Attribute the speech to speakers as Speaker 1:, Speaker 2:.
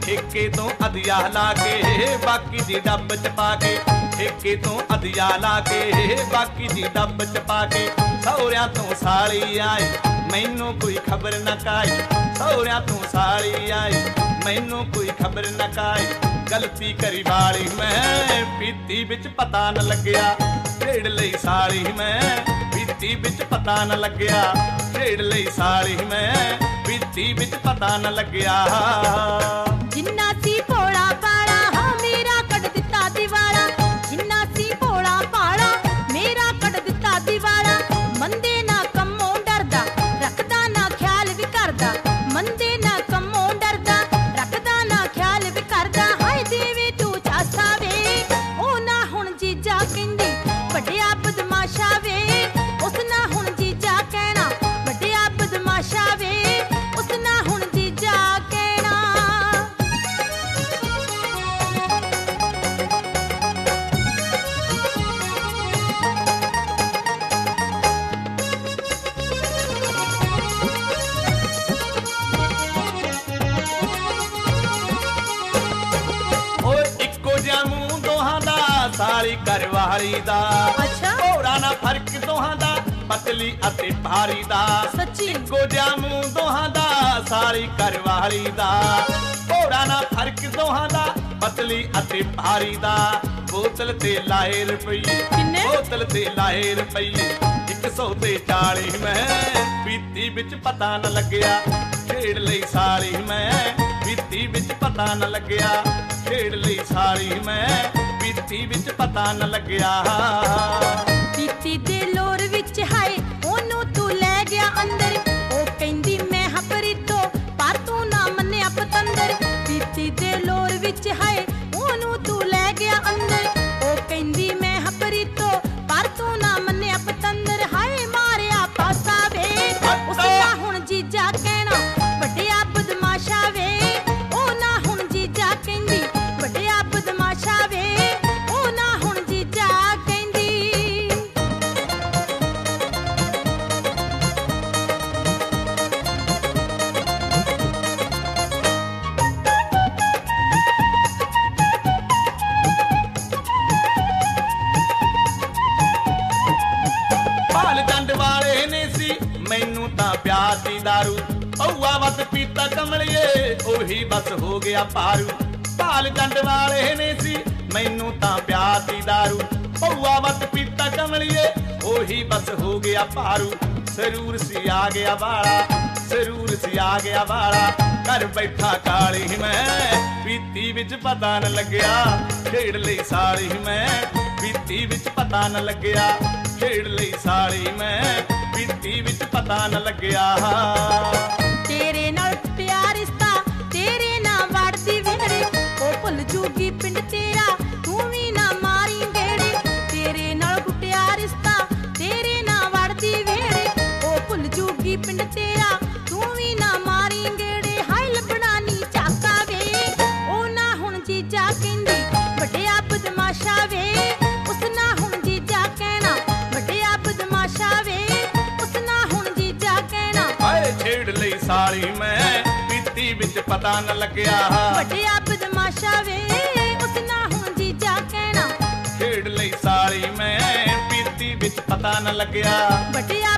Speaker 1: ठेके तो अधिया ला के बाकी दी डब च पा के, ठेके तो अधिया ला के बाकी दी डब च पा के। सौरिया तो साली आई मैनू कोई खबर न काई, सौरिया तो साली आई मैनू कोई खबर न काई। गलती करी वाली मैं पीती बिच पता न लग्या, छेड़ लई साली मैं पीती बिच पता न लग्या, छेड़ लई साली मैं पीती बिच पता न लग्या।
Speaker 2: जिन्ना सी भोला भाला हाँ मेरा कट दिता दिवाला, जिन्ना सी भोला भाला मेरा कट दिता दिवाला। मंदे ना कम्मों डरदा रखदा ना ख्याल भी करदा, मंदे ना कम्मों डरदा रखदा ना ख्याल भी करदा। हाय देवे तू चासा वे ओ ना हुण जीजा कहंदी वड्डिया बदमाशा वे, उस ना हुण जीजा कहना वड्डिया बदमाशा वे, उस ना हुण जीजा कहना।
Speaker 1: साली करवाली दा
Speaker 2: अच्छा
Speaker 1: होरा ना फर्क दोहां दा पतली अते भारी दा,
Speaker 2: सच्ची
Speaker 1: इक्को जिहा मूंह दोहां दा साली करवाली दा। होरा ना फर्क दोहां दा पतली अते भारी दा। बोतल ते लाए रुपये, बोतल ते लाए रुपये 140 मैं पीती बिच पता न लग्या, छेड़ लई साली मैं पीती बिच पता न लग्या, छेड़ लई साली मैं पीती बिच पता न लग्या।
Speaker 2: पीती दे लोर विच हाय ओनू तू लै गया अंदर, ओ कहंदी मैं हपरीतो पर तू ना मन्निया पतंदर। पीती दे लोर विच हाय ओनू तू लै गया अंदर, ओ कहंदी मैं हपरीतो पर तू ना मन्निया पतंदर। हाय मारिया पासा वे उस ना हुण जीजा कहना वड्डिया बदमाशा वे, ओ ना हुण जीजा कहंदी वड्डिया बदमाशा वे, ओ ना हुण जीजा कहंदी।
Speaker 1: भाल डंड वाले ने सी मैनू तां प्यार दी दारू, औआ वत पीता कमलिए ओही बस हो गया पारू। भाल डंड वाले ने सी मैनू तां प्यार दी दारू, औआ वत पीता कमलिए ओही बस हो गया पारू। सरूर सी आ गया वाला, सरूर सी आ गया वाला, घर बैठा काली मैं पीती बिच पता न लग्या, छेड़ लई साली मैं पीती बिच पता न लग्या, छेड़ लई साली मैं पीती बिच पता न लग्या।
Speaker 2: तेरे नाल टुटिया रिश्ता तेरे ना वड़दी वेड़े, ओ भुल जूगी पिंड तेरा तू भी ना मारी गेड़े। तेरे नाल टुटिया रिश्ता तेरे ना वड़दी वेड़े, ओ भुल जूगी पिंड तेरा तू भी ना मारी गेड़े। हाय लबड़ा नी चाका वे ओ ना हुण जीजा कहंदी वड्डिया बदमाशा वे, उस ना हुण जीजा कहना वड्डिया बदमाशा वे, उस ना हुण जीजा कहना।
Speaker 1: हाय छेड़ लई साली मैं पीती बिच पता न लग्या,
Speaker 2: वड्डिया बदमाशा वे उस ना हुण जीजा कहना,
Speaker 1: छेड़ लई साली मैं पीती बिच पता न लग्या,
Speaker 2: वड्डिया